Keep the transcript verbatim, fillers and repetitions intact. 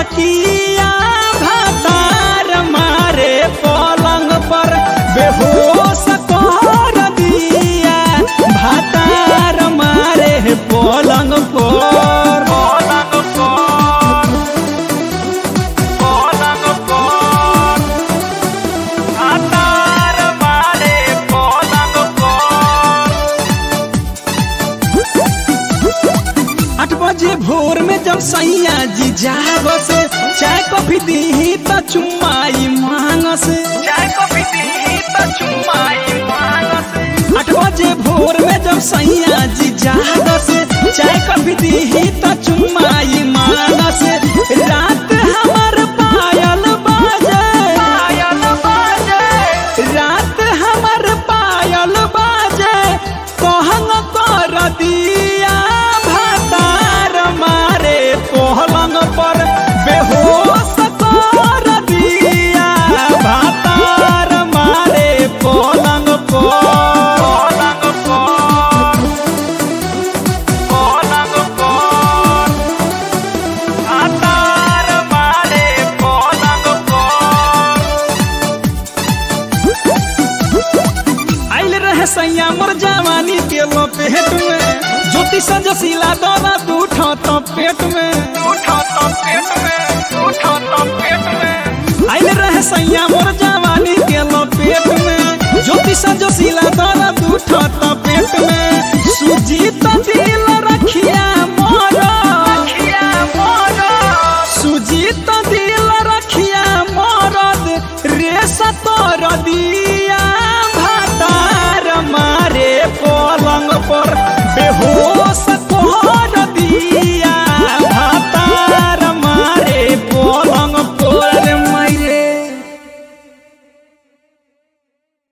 तकिया भातार मारे पलंग पर बेहोश कर दिया भातार मारे पलंग पर पलंग पर पलंग पर भातार मारे पलंग पर। आठ बजे भोर में जब सैया जी जागस चाय कॉफी दी तो चुम्माई मांगस चाय कॉफी दी तो चुम्माई मांगस। आठ बजे भोर में जब सैया जी जागस चाय कॉफी दी तो चुम्माई मांगस। रात हमार पायल बाजे पायल बाजे रात हमार पायल बाजे कहंग कर दिया भातार मारे पलंग पर बेहोश कर दिया भातार मारे पलंग पर पलंग पर पलंग पर भातार मारे पलंग पर। आइल रहे सैया मोर जवानी के लपेट में ज्योति सजशीला दर्द उठा तो पेट में उठा तो पेट में उठा तो पेट में। आइल रहे सैया मोर जवानी के लपेट में ज्योति सजशीला दर्द उठा तो पेट में।